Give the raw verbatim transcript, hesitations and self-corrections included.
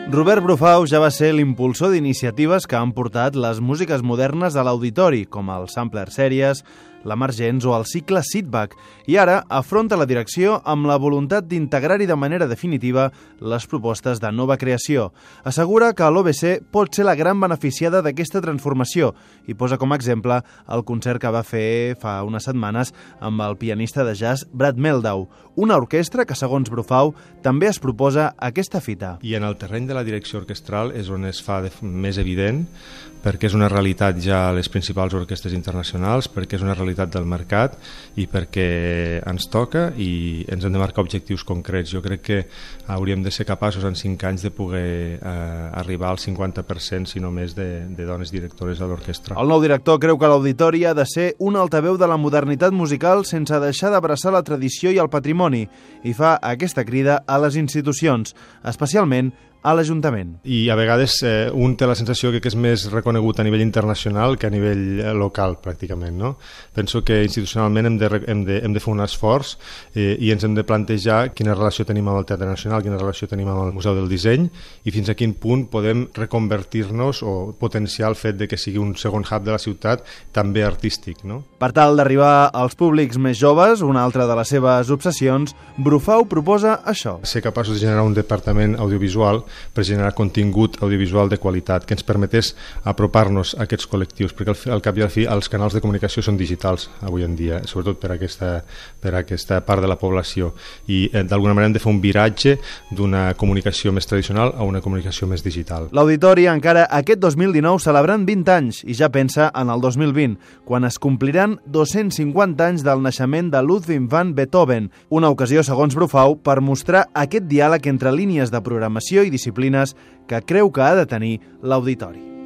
Robert Brufau ja va ser l'impulsor d'iniciatives que han portat les músiques modernes a l'auditori, com el Sampler Series, l'Emergents o el cicle Seedback, i ara afronta la direcció amb la voluntat d'integrar-hi de manera definitiva les propostes de nova creació. Assegura que l'O B C pot ser la gran beneficiada d'aquesta transformació i posa com a exemple el concert que va fer fa unes setmanes amb el pianista de jazz Brad Mehldau, una orquestra que, segons Brufau, també es proposa aquesta fita. I en el terreny de la direcció orquestral és on es fa de més evident, perquè és una realitat ja a les principals orquestres internacionals, perquè és una realitat del mercat i perquè ens toca i ens hem de marcar objectius concrets. Jo crec que hauríem de ser capaços en cinc anys de poder eh, arribar al cinquanta per cent, si no més, de, de dones directores a l'orquestra. El nou director creu que l'auditori ha de ser un altaveu de la modernitat musical sense deixar d'abraçar la tradició i el patrimoni, i fa aquesta crida a les institucions, especialment a l'Ajuntament. I a vegades eh, un té la sensació que és més reconegut a nivell internacional que a nivell local, pràcticament, no? Penso que institucionalment hem de, hem de, hem de fer un esforç eh, i ens hem de plantejar quina relació tenim amb el Teatre Nacional, quina relació tenim amb el Museu del Disseny i fins a quin punt podem reconvertir-nos o potenciar el fet de que sigui un segon hub de la ciutat també artístic, no? Per tal d'arribar als públics més joves, una altra de les seves obsessions, Brufau proposa això. Ser capaços de generar un departament audiovisual per generar contingut audiovisual de qualitat que ens permetés apropar-nos a aquests col·lectius, perquè al, al cap i al fi els canals de comunicació són digitals avui en dia, sobretot per aquesta, per aquesta part de la població, i eh, d'alguna manera hem de fer un viratge d'una comunicació més tradicional a una comunicació més digital. L'auditori encara aquest dos mil dinou celebrant vint anys i ja pensa en el dos mil vint, quan es compliran dos-cents cinquanta anys del naixement de Ludwig van Beethoven, una ocasió, segons Brufau, per mostrar aquest diàleg entre línies de programació i disciplines que creu que ha de tenir l'auditori.